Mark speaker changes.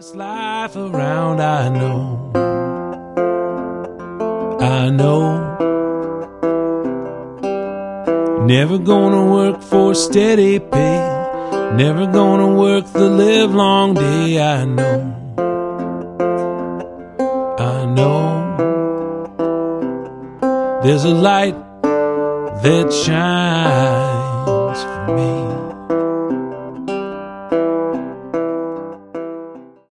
Speaker 1: this life around, I know. Never gonna work for steady pay, never gonna work the live long day. I know. There's a light that shines for me.